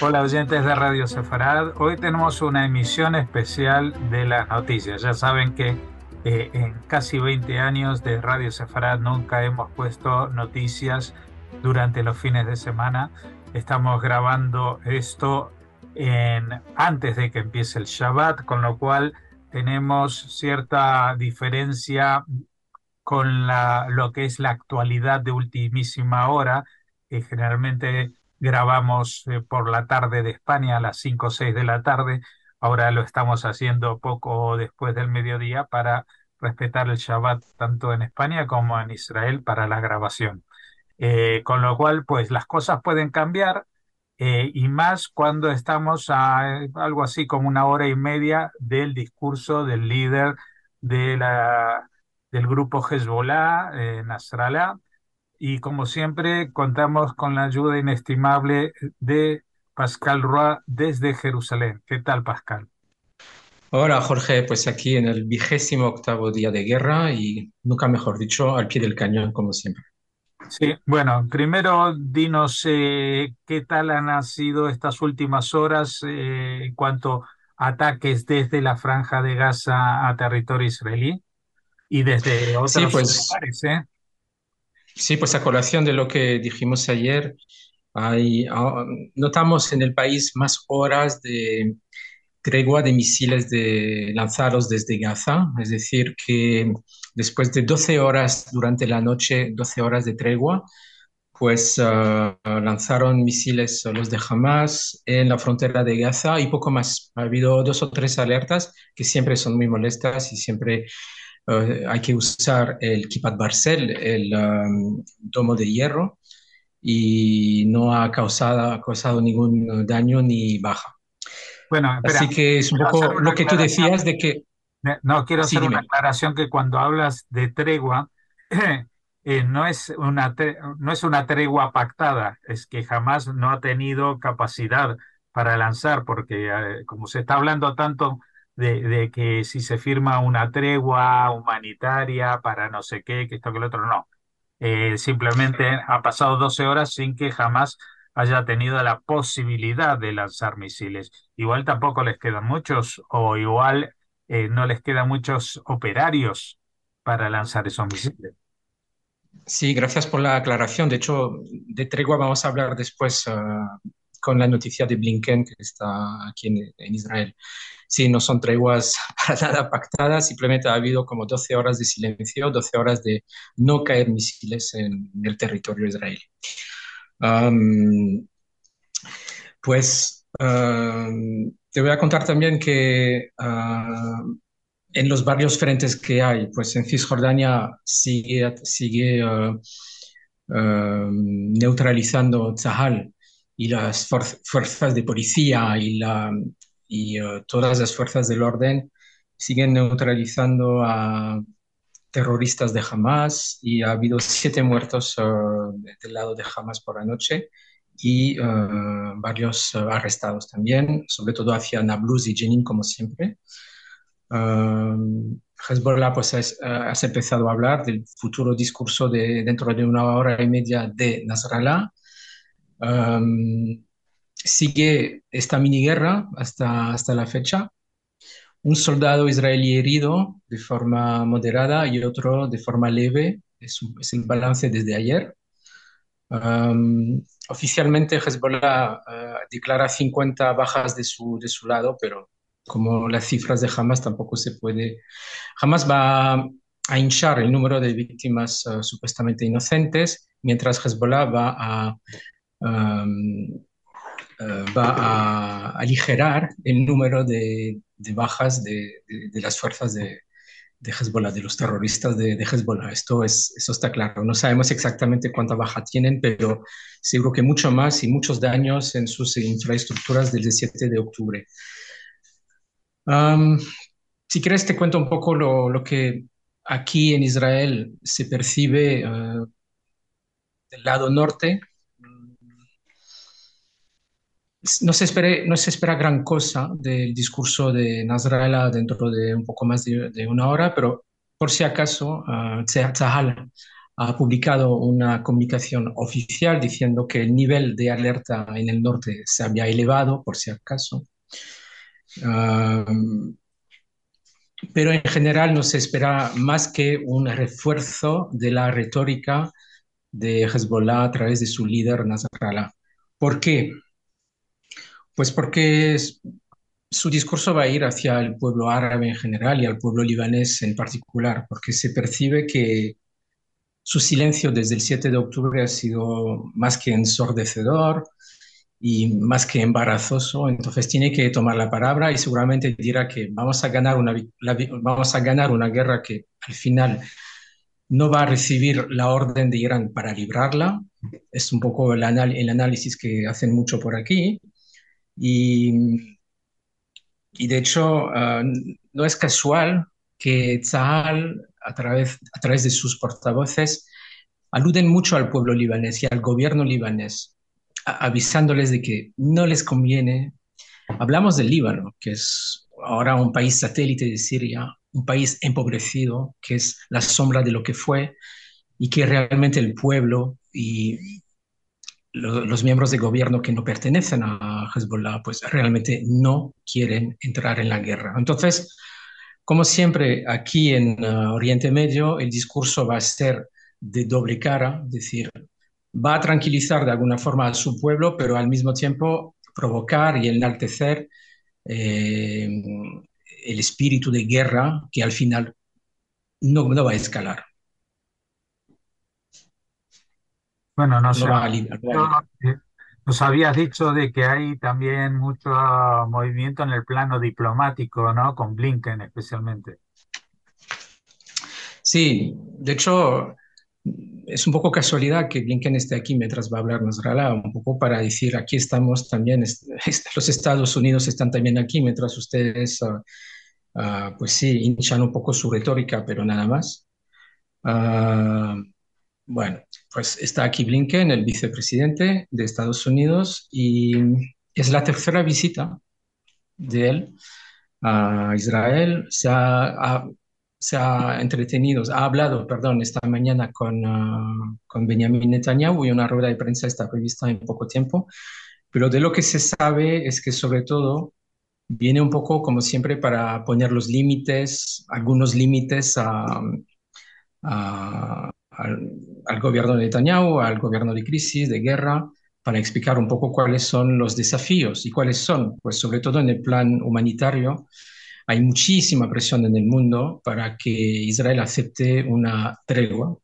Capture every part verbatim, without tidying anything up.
Hola oyentes de Radio Sefarad. Hoy tenemos una emisión especial de las noticias. Ya saben que eh, en casi veinte años de Radio Sefarad nunca hemos puesto noticias durante los fines de semana. Estamos grabando esto en, antes de que empiece el Shabbat, con lo cual tenemos cierta diferencia con la, lo que es la actualidad de ultimísima hora, que generalmente grabamos eh, por la tarde de España a las cinco o seis de la tarde. Ahora lo estamos haciendo poco después del mediodía para respetar el Shabbat tanto en España como en Israel para la grabación. Eh, con lo cual, pues las cosas pueden cambiar, eh, y más cuando estamos a eh, algo así como una hora y media del discurso del líder de la, del grupo Hezbollah, eh, Nasrallah, y como siempre contamos con la ayuda inestimable de Pascal Roy desde Jerusalén. ¿Qué tal, Pascal? Hola Jorge, pues aquí en el vigésimo octavo día de guerra y nunca mejor dicho, al pie del cañón como siempre. Sí, bueno, primero dinos eh, qué tal han sido estas últimas horas eh, en cuanto a ataques desde la Franja de Gaza a territorio israelí y desde Sí, otros pues lugares, ¿eh? sí, pues a colación de lo que dijimos ayer, hay, ah, notamos en el país más horas de tregua de misiles de, lanzados desde Gaza, es decir, que después de doce horas durante la noche, doce horas de tregua, pues ah, lanzaron misiles los de Hamas en la frontera de Gaza y poco más. Ha habido dos o tres alertas que siempre son muy molestas y siempre eh, hay que usar el Kippat Barcel, el um, domo de hierro, y no ha causado, causado ningún daño ni baja. Bueno, Así espera, que es un quiero hacer poco una lo que tú aclaración. decías de que, Ne- No, quiero sí, hacer una dime. aclaración que cuando hablas de tregua, eh, no es una, tre- no es una tregua pactada, es que jamás no ha tenido capacidad para lanzar, porque eh, como se está hablando tanto de, de que si se firma una tregua humanitaria para no sé qué, que esto que lo otro, no. Eh, simplemente ha pasado doce horas sin que jamás haya tenido la posibilidad de lanzar misiles. Igual tampoco les quedan muchos, o igual eh, no les quedan muchos operarios para lanzar esos misiles. Sí, gracias por la aclaración. De hecho, de tregua vamos a hablar después ah, con la noticia de Blinken, que está aquí en, en Israel. Sí, no son treguas para nada pactadas, simplemente ha habido como doce horas de silencio, doce horas de no caer misiles en el territorio israelí. Am, pues am, te voy a contar también que ah, en los varios frentes que hay, pues en Cisjordania sigue, sigue ah, ah, neutralizando Tzahal y las fuer- fuerzas de policía y, la, y ah, todas las fuerzas del orden siguen neutralizando a terroristas de Hamas y ha habido siete muertos ah, del lado de Hamas por la noche y ah, varios ah, arrestados también, sobre todo hacia Nablus y Jenin como siempre. Um, Hezbollah, pues has, has, empezado a hablar del futuro discurso de dentro de una hora y media de Nasrallah. Um, sigue esta mini guerra hasta, hasta la fecha. Un soldado israelí herido de forma moderada y otro de forma leve. Es, un, es el balance desde ayer. Um, oficialmente Hezbollah uh, declara cincuenta bajas de su, de su lado, pero como las cifras de Hamas tampoco se puede, Hamas va a hinchar el número de víctimas uh, supuestamente inocentes, mientras Hezbollah va a, um, uh, va a aligerar el número de, de bajas de, de, de, las fuerzas de, de Hezbollah, de los terroristas de, de Hezbollah. Esto, es, eso está claro. No sabemos exactamente cuánta baja tienen, pero seguro que mucho más y muchos daños en sus infraestructuras desde el siete de octubre. Um, si quieres, te cuento un poco lo, lo que aquí en Israel se percibe uh, del lado norte. No se, espere, no se espera gran cosa del discurso de Nasrallah dentro de un poco más de, de una hora, pero por si acaso, uh, Tzahal ha publicado una comunicación oficial diciendo que el nivel de alerta en el norte se había elevado, por si acaso. Um, pero en general no se espera más que un refuerzo de la retórica de Hezbollah a través de su líder Nasrallah. ¿Por qué? Pues porque es- su discurso va a ir hacia el pueblo árabe en general y al pueblo libanés en particular, porque se percibe que su silencio desde el siete de octubre ha sido más que ensordecedor y más que embarazoso. Entonces tiene que tomar la palabra y seguramente dirá que vamos a ganar una, vi- la vi- vamos a ganar una guerra que al final no va a recibir la orden de Irán para librarla. Es un poco el, anal- el análisis que hacen mucho por aquí. Y, y de hecho, uh, no es casual que Tzahal, a través, a través de sus portavoces, aluden mucho al pueblo libanés y al gobierno libanés, a- avisándoles de que no les conviene. Hablamos del Líbano, que es ahora un país satélite de Siria, un país empobrecido, que es la sombra de lo que fue, y que realmente el pueblo y lo- los miembros de gobierno que no pertenecen a Hezbollah, pues realmente no quieren entrar en la guerra. Entonces, como siempre, aquí en uh, Oriente Medio, el discurso va a ser de doble cara, es decir, va a tranquilizar de alguna forma a su pueblo, pero al mismo tiempo provocar y enaltecer eh, el espíritu de guerra que al final no, no va a escalar, Bueno, no no sé, va a, li- no va a yo, librar. eh, nos habías dicho de que hay también mucho movimiento en el plano diplomático, ¿no? Con Blinken especialmente. Sí, de hecho, es un poco casualidad que Blinken esté aquí mientras va a hablar Nasrallah, un poco para decir, aquí estamos también, es- es- los Estados Unidos están también aquí, mientras ustedes, ah, ah, pues sí, hinchan un poco su retórica, pero nada más. Ah, bueno, pues está aquí Blinken, el vicepresidente de Estados Unidos, y es la tercera visita de él a Israel. Se ha, ha- se ha entretenido, ha hablado, perdón, esta mañana con, ah, con Benjamin Netanyahu y una rueda de prensa está prevista en poco tiempo. Pero de lo que se sabe es que sobre todo viene un poco, como siempre, para poner los límites, algunos límites a, a- al, al gobierno de Netanyahu, al gobierno de crisis, de guerra, para explicar un poco cuáles son los desafíos y cuáles son, pues sobre todo en el plan humanitario, hay muchísima presión en el mundo para que Israel acepte una tregua,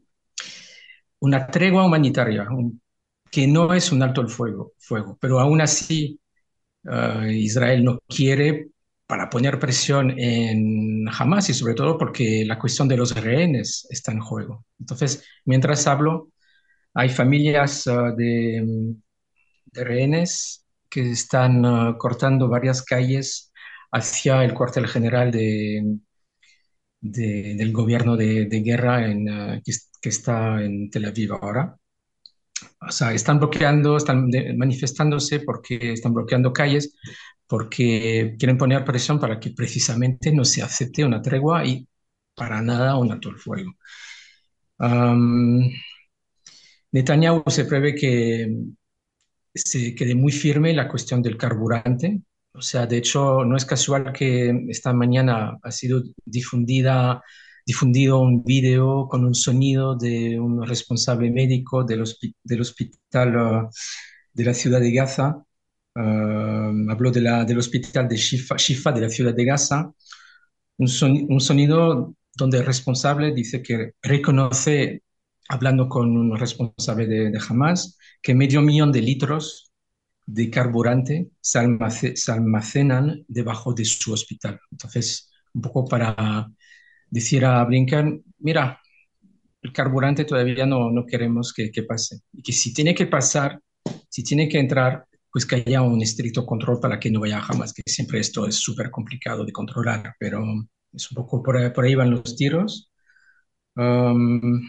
una tregua humanitaria, un- que no es un alto el fuego, fuego, pero aún así eh, Israel no quiere para poner presión en Hamas y sobre todo porque la cuestión de los rehenes está en juego. Entonces, mientras hablo, hay familias eh, de, de rehenes que están eh, cortando varias calles hacia el cuartel general de, de- del gobierno de, de guerra en, eh, que, es- que está en Tel Aviv ahora. O sea, están bloqueando, están de- manifestándose porque están bloqueando calles, porque quieren poner presión para que precisamente no se acepte una tregua y para nada un alto el fuego. Am, Netanyahu se prevé que se quede muy firme la cuestión del carburante. O sea, de hecho, no es casual que esta mañana ha sido difundida, difundido un video con un sonido de un responsable médico del, hospi- del hospital uh, de la ciudad de Gaza. Uh, habló de la, del hospital de Shifa, Shifa de la ciudad de Gaza. Un, son- un sonido donde el responsable dice que reconoce, hablando con un responsable de, de Hamas, que medio millón de litros de carburante se, almace- se almacenan debajo de su hospital. Entonces, un poco para decir a Blinken, mira, el carburante todavía no, no queremos que, que pase. Y que si tiene que pasar, si tiene que entrar, pues que haya un estricto control para que no vaya jamás, que siempre esto es súper complicado de controlar, pero es un poco por ahí, por ahí van los tiros. Um,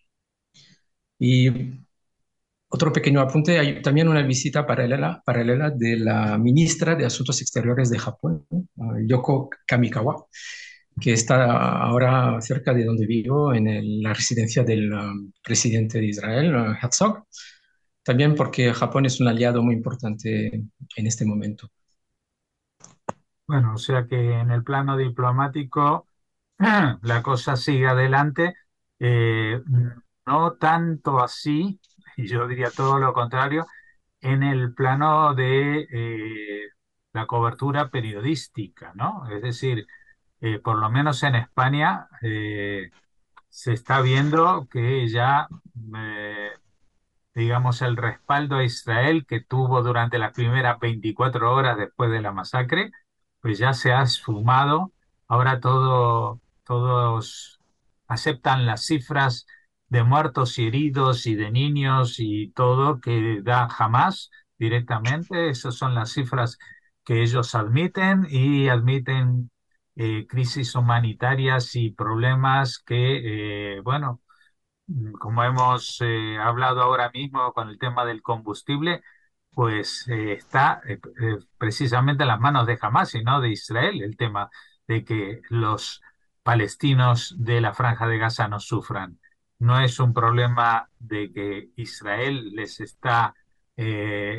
y otro pequeño apunte, hay también una visita paralela, paralela de la ministra de Asuntos Exteriores de Japón, uh, Yoko Kamikawa, que está ahora cerca de donde vivo, en el- la residencia del um, presidente de Israel, uh, Herzog, también porque Japón es un aliado muy importante en este momento. Bueno, o sea que en el plano diplomático la cosa sigue adelante, eh, no tanto así, y yo diría todo lo contrario, en el plano de eh, la cobertura periodística, ¿no? Es decir, eh, por lo menos en España eh, se está viendo que ya eh, digamos, el respaldo a Israel que tuvo durante las primeras veinticuatro horas después de la masacre, pues ya se ha esfumado. Ahora todo, todos aceptan las cifras de muertos y heridos y de niños y todo que da Hamas directamente. Esas son las cifras que ellos admiten y admiten eh, crisis humanitarias y problemas que, eh, bueno, como hemos eh, hablado ahora mismo con el tema del combustible, pues eh, está eh, eh, precisamente en las manos de Hamas y no de Israel el tema de que los palestinos de la Franja de Gaza no sufran. No es un problema de que Israel les está eh,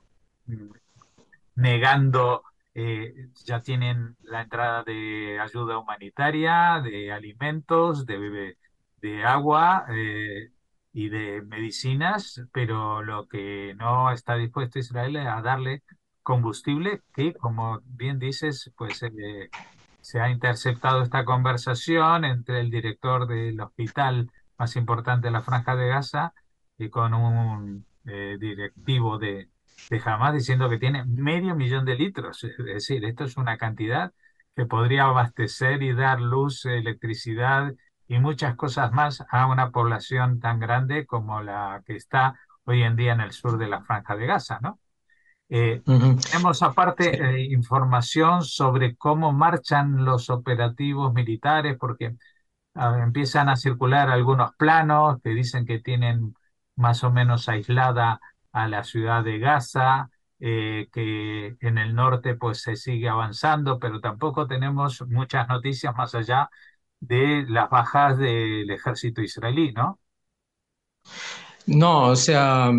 negando, eh, ya tienen la entrada de ayuda humanitaria, de alimentos, de, de agua eh, y de medicinas, pero lo que no está dispuesto Israel es a darle combustible, que como bien dices, pues eh, se ha interceptado esta conversación entre el director del hospital más importante de la Franja de Gaza y con un eh, directivo de de Hamas diciendo que tiene medio millón de litros. Es decir, esto es una cantidad que podría abastecer y dar luz, electricidad y muchas cosas más a una población tan grande como la que está hoy en día en el sur de la Franja de Gaza, ¿no? Eh, Ujú. Tenemos aparte Sí. eh, información sobre cómo marchan los operativos militares, porque ah, empiezan a circular algunos planos que dicen que tienen más o menos aislada a la ciudad de Gaza, eh, que en el norte pues se sigue avanzando, pero tampoco tenemos muchas noticias más allá de las bajas del ejército israelí, ¿no? No, o sea,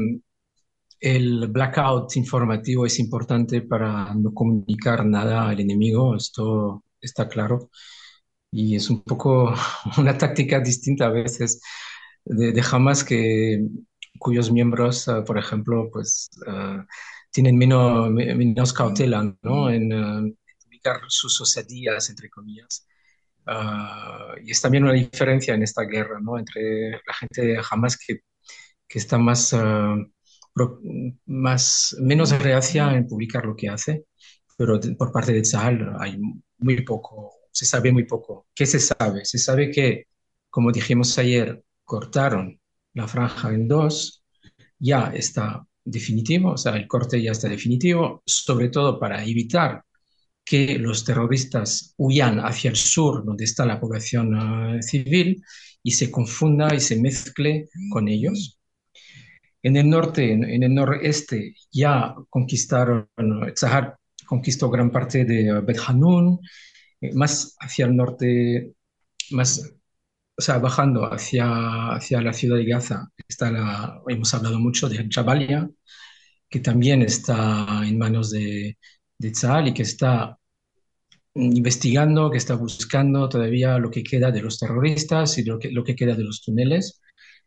el blackout informativo es importante para no comunicar nada al enemigo, esto está claro. Y es un poco una táctica distinta a veces de, de Hamas que, cuyos miembros, eh, por ejemplo, pues eh, tienen menos, menos cautela, ¿no? En eh, publicar sus osadías, entre comillas. Ah, y es también una diferencia en esta guerra, ¿no? Entre la gente de Hamas que, que está más, ah, pro- más, menos reacia en publicar lo que hace, pero de- por parte de Tzal hay muy poco, se sabe muy poco. ¿Qué se sabe? Se sabe que, como dijimos ayer, cortaron la franja en dos, ya está definitivo, o sea, el corte ya está definitivo, sobre todo para evitar que los terroristas huyan hacia el sur, donde está la población eh, civil, y se confunda y se mezcle con ellos. En el norte, en, en el noreste, ya conquistaron, Tzahar conquistó gran parte de uh, Bet Hanun, eh, más hacia el norte, más, o sea, bajando hacia, hacia la ciudad de Gaza, está la, hemos hablado mucho de Jabalia, que también está en manos de, de Tzahal y que está investigando, que está buscando todavía lo que queda de los terroristas y lo que, lo que queda de los túneles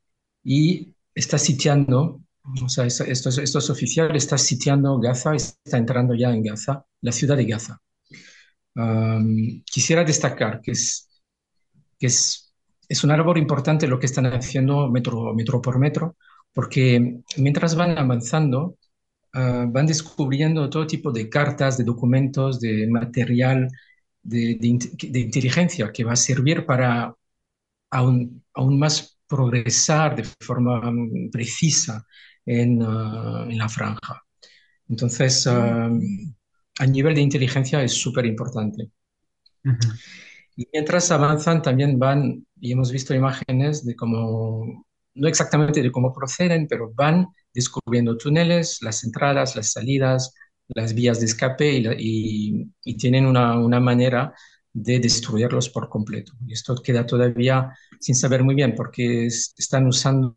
y está sitiando, o sea, esto, esto, es esto es oficial, está sitiando Gaza, está entrando ya en Gaza, la ciudad de Gaza. Um, quisiera destacar que es, que es, es una labor importante lo que están haciendo metro, metro por metro, porque mientras van avanzando, uh, van descubriendo todo tipo de cartas, de documentos, de material, de, de, de inteligencia que va a servir para aún, aún más progresar de forma mm, precisa en, uh, en la franja. Entonces, uh, a nivel de inteligencia es súper importante. Ujú. Y mientras avanzan, también van, y hemos visto imágenes de cómo, no exactamente de cómo proceden, pero van descubriendo túneles, las entradas, las salidas, las vías de escape y, la- y- y tienen una, una manera de destruirlos por completo. Y esto queda todavía sin saber muy bien porque es- están usando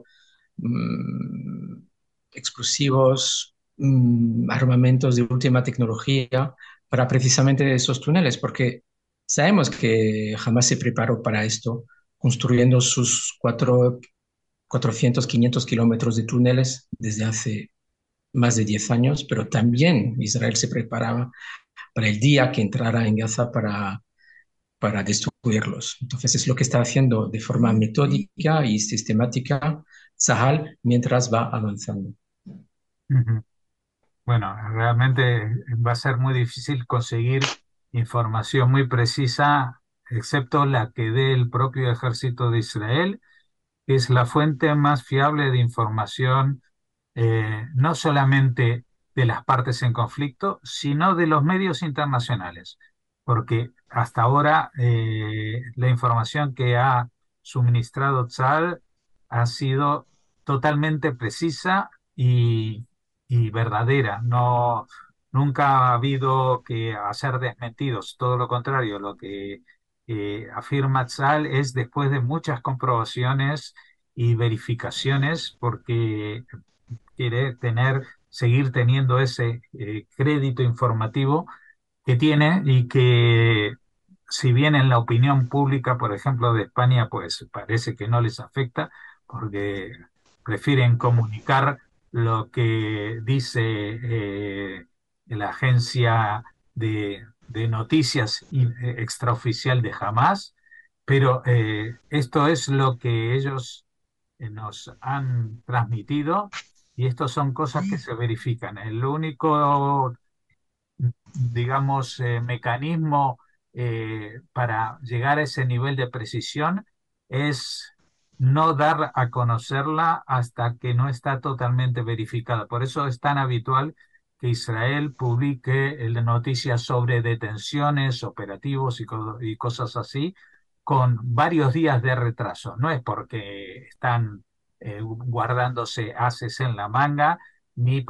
mm, explosivos, mm, armamentos de última tecnología para precisamente esos túneles, porque sabemos que jamás se preparó para esto, construyendo sus cuatro, cuatrocientos, quinientos kilómetros de túneles desde hace más de diez años, pero también Israel se preparaba para el día que entrara en Gaza para, para destruirlos. Entonces es lo que está haciendo de forma metódica y sistemática Sahal mientras va avanzando. Ujú. Bueno, realmente va a ser muy difícil conseguir información muy precisa, excepto la que dé el propio ejército de Israel, que es la fuente más fiable de información, eh, no solamente de las partes en conflicto, sino de los medios internacionales, porque hasta ahora eh, la información que ha suministrado Tzal ha sido totalmente precisa y, y verdadera. No, nunca ha habido que hacer desmentidos, todo lo contrario, lo que eh, afirma Tzal es después de muchas comprobaciones y verificaciones, porque quiere tener, seguir teniendo ese eh, crédito informativo que tiene y que, si bien en la opinión pública, por ejemplo, de España, pues parece que no les afecta, porque prefieren comunicar lo que dice eh, la agencia de, de noticias y- eh, extraoficial de Hamas, pero eh, esto es lo que ellos eh, nos han transmitido y estas son cosas que se verifican. El único, digamos, eh, mecanismo eh, para llegar a ese nivel de precisión es no dar a conocerla hasta que no está totalmente verificada. Por eso es tan habitual que Israel publique el- noticias sobre detenciones, operativos y, co- y cosas así con varios días de retraso. No es porque están eh, guardándose ases en la manga, ni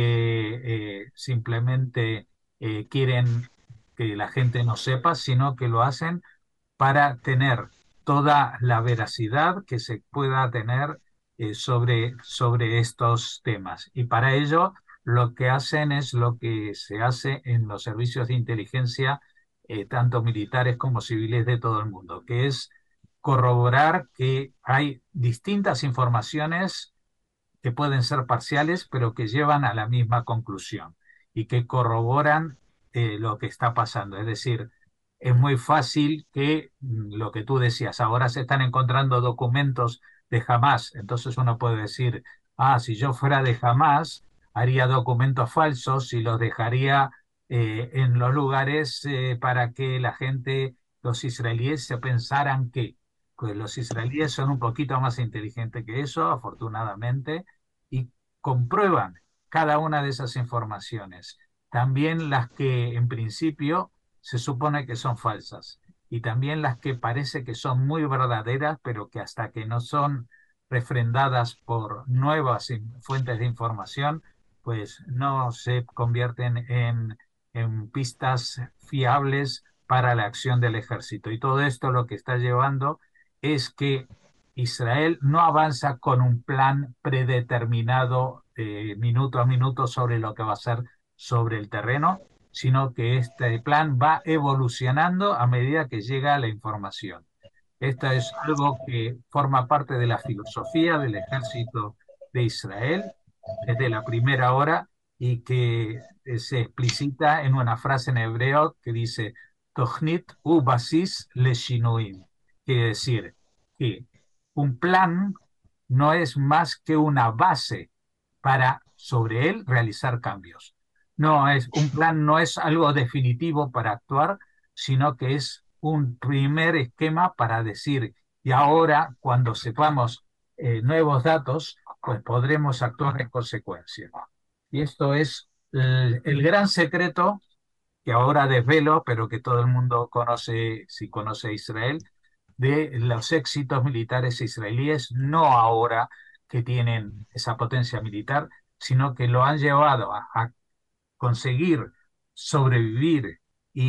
porque eh, simplemente eh, quieren que la gente no sepa, sino que lo hacen para tener toda la veracidad que se pueda tener eh, sobre, sobre estos temas. Y para ello lo que hacen es lo que se hace en los servicios de inteligencia, eh, tanto militares como civiles de todo el mundo, que es corroborar que hay distintas informaciones que pueden ser parciales, pero que llevan a la misma conclusión y que corroboran eh, lo que está pasando. Es decir, es muy fácil que mm, lo que tú decías, ahora se están encontrando documentos de Hamas, entonces uno puede decir, ah, si yo fuera de Hamas, haría documentos falsos y los dejaría eh, en los lugares eh, para que la gente, los israelíes, se pensaran que pues los israelíes son un poquito más inteligentes que eso, afortunadamente, y comprueban cada una de esas informaciones. También las que en principio se supone que son falsas y también las que parece que son muy verdaderas, pero que hasta que no son refrendadas por nuevas in- fuentes de información, pues no se convierten en, en pistas fiables para la acción del ejército. Y todo esto lo que está llevando es que Israel no avanza con un plan predeterminado eh, minuto a minuto sobre lo que va a hacer sobre el terreno, sino que este plan va evolucionando a medida que llega la información. Esto es algo que forma parte de la filosofía del ejército de Israel desde la primera hora y que eh, se explicita en una frase en hebreo que dice Tochnit u basis leshinuim. Quiere decir que un plan no es más que una base para sobre él realizar cambios. No es un plan, no es algo definitivo para actuar, sino que es un primer esquema para decir, y ahora cuando sepamos eh, nuevos datos, pues podremos actuar en consecuencia. Y esto es el, el gran secreto que ahora desvelo, pero que todo el mundo conoce si conoce a Israel, de los éxitos militares israelíes, no ahora que tienen esa potencia militar, sino que lo han llevado a, a conseguir sobrevivir y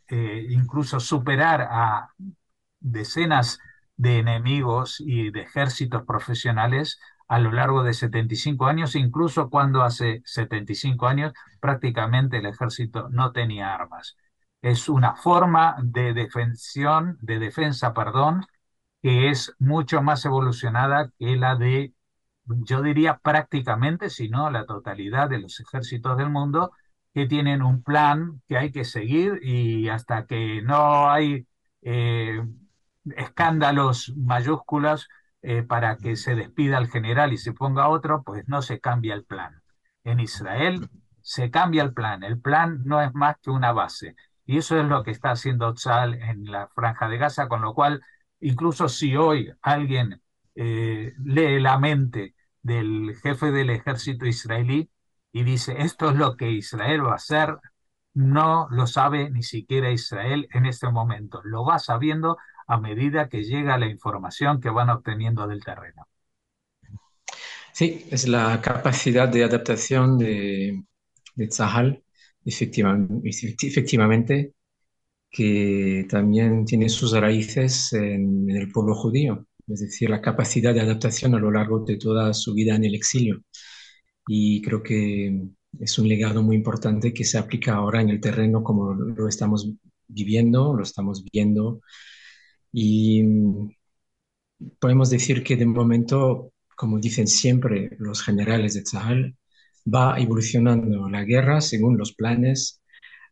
eh, incluso superar a decenas de enemigos y de ejércitos profesionales a lo largo de setenta y cinco años, incluso cuando hace setenta y cinco años prácticamente el ejército no tenía armas. Es una forma de defensión, de defensa, perdón, que es mucho más evolucionada que la de, yo diría prácticamente, si no la totalidad de los ejércitos del mundo, que tienen un plan que hay que seguir y hasta que no hay eh, escándalos mayúsculos eh, para que se despida al general y se ponga otro, pues no se cambia el plan. En Israel se cambia el plan. El plan no es más que una base. Y eso es lo que está haciendo Tzal en la Franja de Gaza, con lo cual, incluso si hoy alguien eh, lee la mente del jefe del ejército israelí y dice, esto es lo que Israel va a hacer, no lo sabe ni siquiera Israel en este momento. Lo va sabiendo a medida que llega la información que van obteniendo del terreno. Sí, es la capacidad de adaptación de, de Tzahal, efectiva- efectivamente, que también tiene sus raíces en, en el pueblo judío, es decir, la capacidad de adaptación a lo largo de toda su vida en el exilio. Y creo que es un legado muy importante que se aplica ahora en el terreno como lo estamos viviendo, lo estamos viendo. Y mm, podemos decir que de momento, como dicen siempre los generales de Tzahal, va evolucionando la guerra según los planes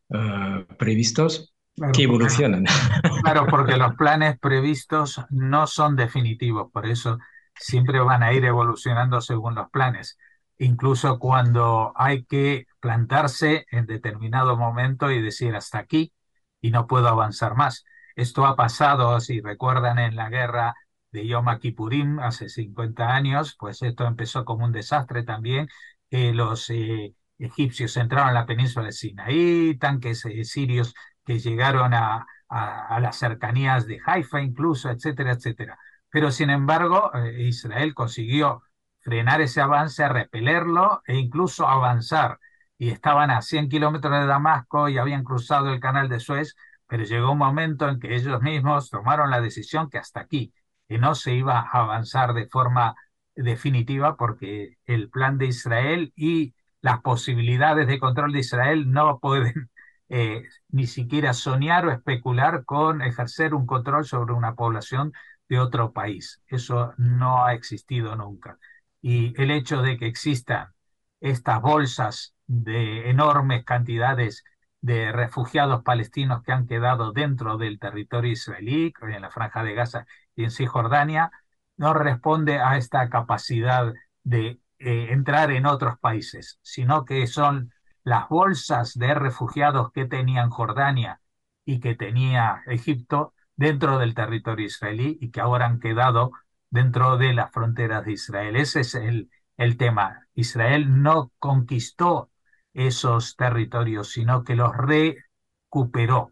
ah, previstos que Claro, porque evolucionan. Claro, porque los planes previstos no son definitivos, por eso siempre van a ir evolucionando según los planes. Incluso cuando hay que plantarse en determinado momento y decir hasta aquí y no puedo avanzar más. Esto ha pasado, si recuerdan, en la guerra de Yom Kippurim hace cincuenta años, pues esto empezó como un desastre también. Eh, los eh, egipcios entraron a la península de Sinaí, tanques eh, sirios que llegaron a a, a las cercanías de Haifa incluso, etcétera, etcétera. Pero sin embargo, eh, Israel consiguió frenar ese avance, repelerlo e incluso avanzar. Y estaban a cien kilómetros de Damasco y habían cruzado el canal de Suez, pero llegó un momento en que ellos mismos tomaron la decisión que hasta aquí, que no se iba a avanzar de forma definitiva porque el plan de Israel y las posibilidades de control de Israel no pueden eh, ni siquiera soñar o especular con ejercer un control sobre una población de otro país. Eso no ha existido nunca. Y el hecho de que existan estas bolsas de enormes cantidades de refugiados palestinos que han quedado dentro del territorio israelí, en la Franja de Gaza y en Cisjordania, no responde a esta capacidad de eh, entrar en otros países, sino que son las bolsas de refugiados que tenían Jordania y que tenía Egipto dentro del territorio israelí y que ahora han quedado dentro de las fronteras de Israel. Ese es el, el tema. Israel no conquistó esos territorios, sino que los recuperó.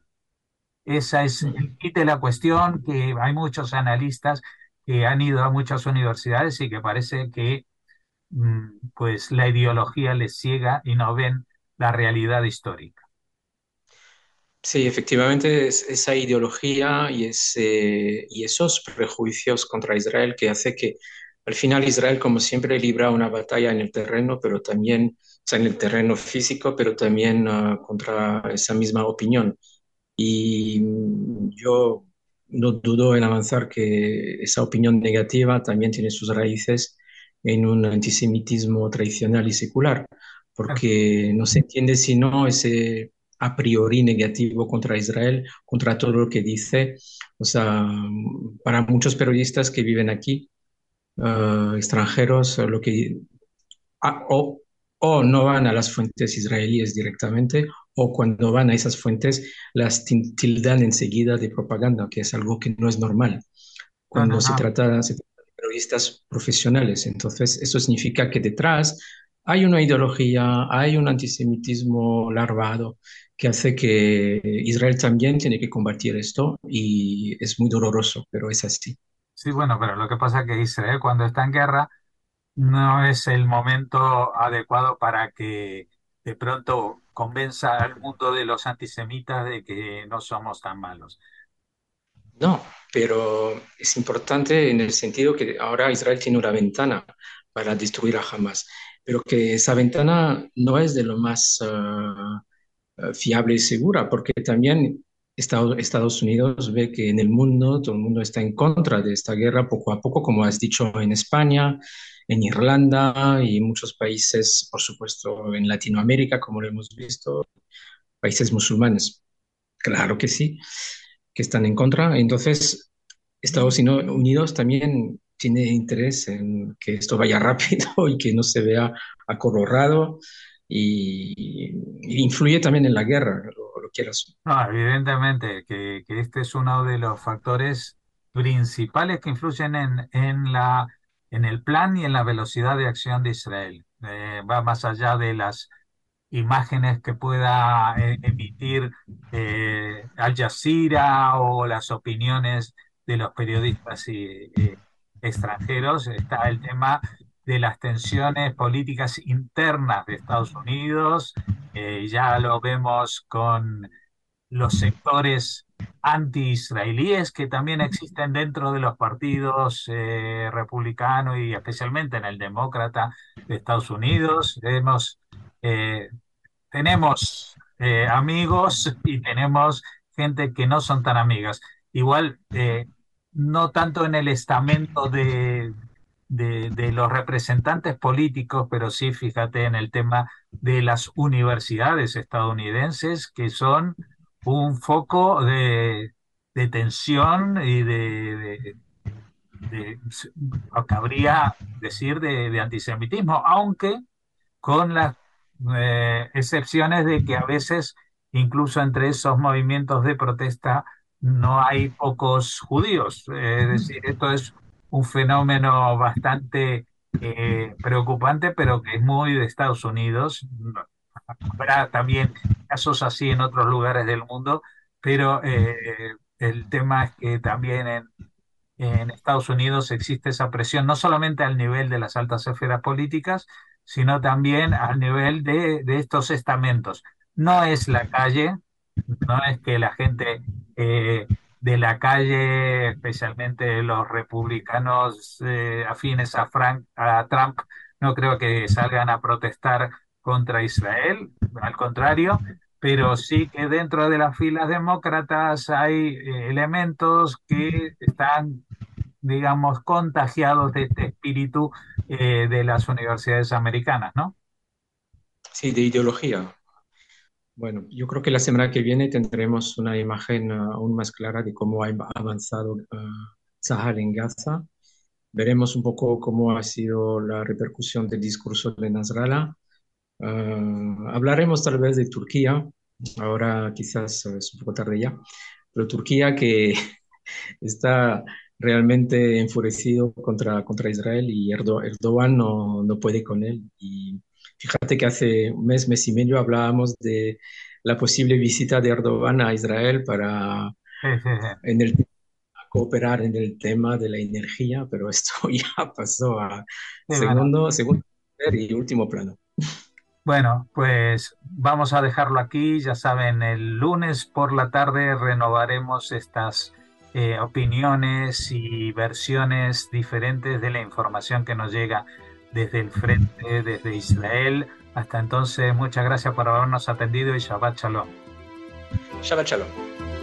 Esa es el kit de la cuestión, que hay muchos analistas que han ido a muchas universidades y que parece que mm, pues la ideología les ciega y no ven la realidad histórica. Sí, efectivamente es esa ideología y, ese, y esos prejuicios contra Israel que hace que al final Israel, como siempre, libra una batalla en el terreno, pero también, o sea, en el terreno físico, pero también ah, contra esa misma opinión. Y mm, yo no dudo en avanzar que esa opinión negativa también tiene sus raíces en un antisemitismo tradicional y secular, porque no se entiende sino ese a priori negativo contra Israel, contra todo lo que dice. O sea, para muchos periodistas que viven aquí, eh, extranjeros, lo que ah, o, o no van a las fuentes israelíes directamente, o cuando van a esas fuentes las tin- tildan enseguida de propaganda, que es algo que no es normal No, no, cuando se no. trata, se trata de periodistas profesionales. Entonces, eso significa que detrás hay una ideología, hay un antisemitismo larvado que hace que Israel también tiene que combatir esto y es muy doloroso, pero es así. Sí, bueno, pero lo que pasa es que Israel cuando está en guerra no es el momento adecuado para que de pronto convenza al mundo de los antisemitas de que no somos tan malos. No, pero es importante en el sentido que ahora Israel tiene una ventana para destruir a Hamas, pero que esa ventana no es de lo más ah, ah, fiable y segura, porque también Estados, Estados Unidos ve que en el mundo todo el mundo está en contra de esta guerra poco a poco, como has dicho, en España, en Irlanda y en muchos países, por supuesto, en Latinoamérica, como lo hemos visto, países musulmanes. Claro que sí, que están en contra. Entonces, Estados Unidos también tiene interés en que esto vaya rápido y que no se vea acorralado y, y influye también en la guerra, lo, lo quieras. No, evidentemente que, que este es uno de los factores principales que influyen en, en la, en el plan y en la velocidad de acción de Israel. Eh, va más allá de las imágenes que pueda eh, emitir eh, Al Jazeera o las opiniones de los periodistas y, eh, extranjeros. Está el tema de las tensiones políticas internas de Estados Unidos. Eh, ya lo vemos con los sectores anti-israelíes que también existen dentro de los partidos eh, republicanos y especialmente en el demócrata de Estados Unidos. Hemos, eh, tenemos eh, amigos y tenemos gente que no son tan amigas. Igual, eh, no tanto en el estamento de, de, de los representantes políticos, pero sí, fíjate, en el tema de las universidades estadounidenses, que son un foco de, de tensión y de, de, de- cabría decir, de, de antisemitismo, aunque con las eh, excepciones de que a veces, incluso entre esos movimientos de protesta, no hay pocos judíos. Eh, es decir, esto es un fenómeno bastante eh, preocupante, pero que es muy de Estados Unidos. Habrá también casos así en otros lugares del mundo, pero eh, el tema es que también en en Estados Unidos existe esa presión, no solamente al nivel de las altas esferas políticas, sino también al nivel de, de estos estamentos. No es la calle, no es que la gente eh, de la calle, especialmente los republicanos eh, afines a, Frank, a Trump, no creo que salgan a protestar contra Israel, al contrario, pero sí que dentro de las filas demócratas hay eh, elementos que están, digamos, contagiados de este espíritu eh, de las universidades americanas, ¿no? Sí, de ideología. Bueno, yo creo que la semana que viene tendremos una imagen ah, aún más clara de cómo ha avanzado ah, Tzahal en Gaza. Veremos un poco cómo ha sido la repercusión del discurso de Nasrallah. Ah, hablaremos tal vez de Turquía, ahora quizás eh, es un poco tarde ya, pero Turquía que está realmente enfurecido contra, contra Israel y Erdo- Erdogan no, no puede con él. Y fíjate que hace un mes, mes y medio hablábamos de la posible visita de Erdogan a Israel para Sí, sí, sí. en el, cooperar en el tema de la energía, pero esto ya pasó a Sí, bueno. segundo, segundo y último plano. Bueno, pues vamos a dejarlo aquí. Ya saben, el lunes por la tarde renovaremos estas eh, opiniones y versiones diferentes de la información que nos llega desde el frente, desde Israel. Hasta entonces, muchas gracias por habernos atendido y Shabbat Shalom. Shabbat shalom.